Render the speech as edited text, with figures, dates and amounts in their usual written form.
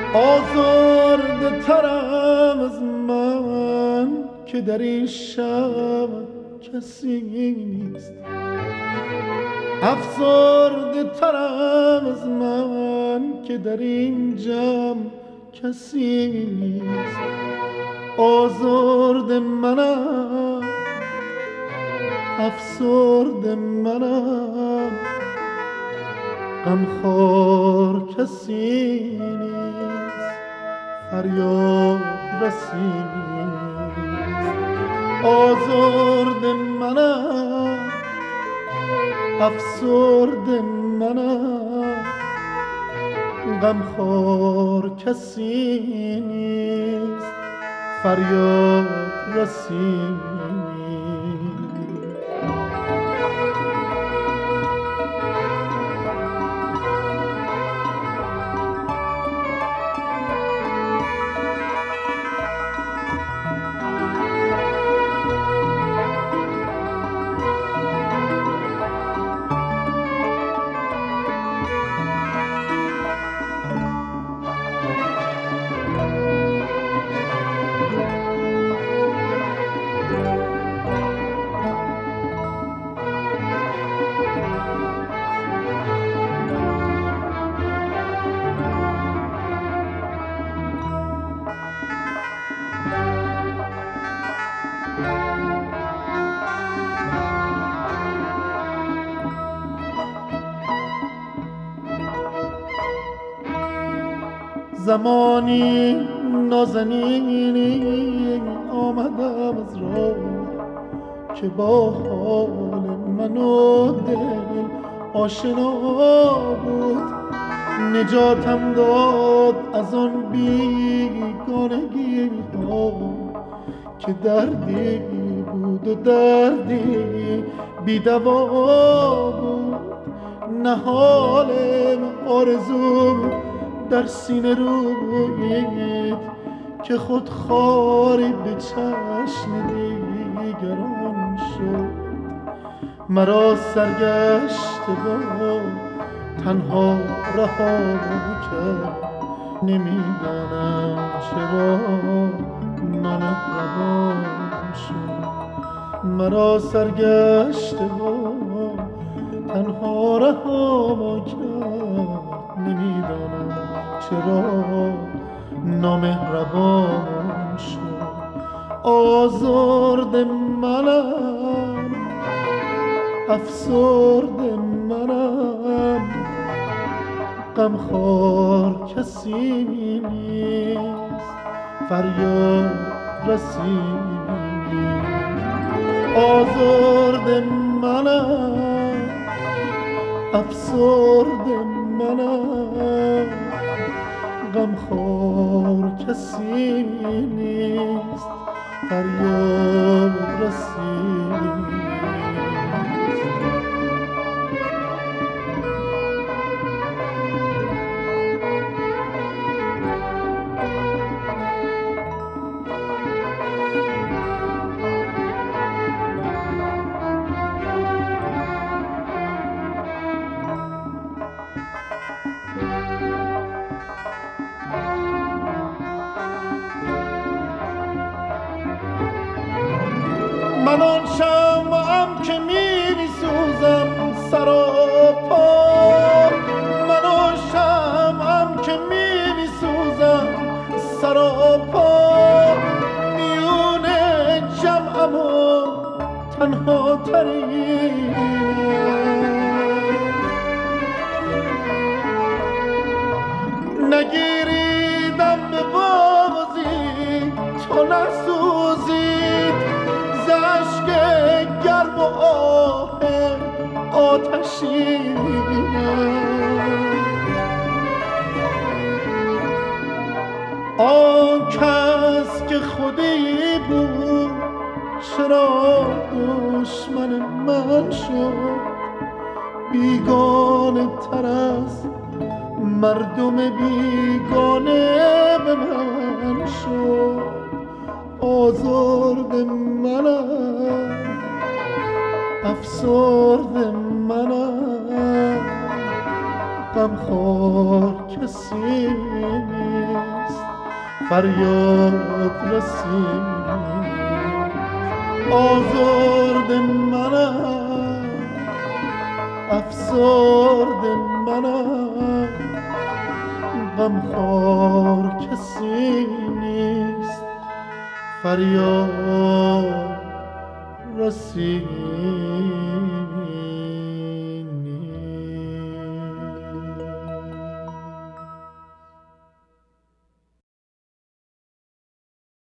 آزرده ترم از من که در این شب کسی نیست، افسرده ترم از من که در این جمع کسی نیست. آزرده منم، افسرده منم، غمخوار کسی نیست، فریاد رسی نیست. آزرده منم، افسرده منم، غمخوار کسی نیست، فریاد رسی نیست. زمانی نازنینی آمدم از راه که با حال من و دل آشنا بود. نجاتم داد از آن بیگانگی ها که دردی بود و دردی بی‌دوا بود. نهال آرزو در سینه رویید که خود خاری به چشم دیگران شد. مرا سرگشته با تنها رها کرد، نمیدانم چرا نامهربان شد. مرا سرگشته با تنها رها کرد، نمیدانم چرا نامهربان شد. آزرده منم، افسرده منم، غمخوار کسی نیست، فریاد رسی نیست. آزرده منم، افسرده منم، غمخوار کسی نیست، فریاد رسی نیست. من آن شمعم که می‌سوزم سراپا، من آن شمعم که می‌سوزم سراپا، میون جمعم و تنها ترینم. نگیریدم به بازی تو نسوزید، زشک گرم و آه آتشینم. آن کس که خودی بود چرا دشمن من شد؟ بیگانه تر از مردم بیگانه به من شد. آزرده منم، افسرده منم، غمخوار کسی نیست، فریاد رسی آزرد منم، افسرد منم، غمخوار کسی نیست، فریاد رسی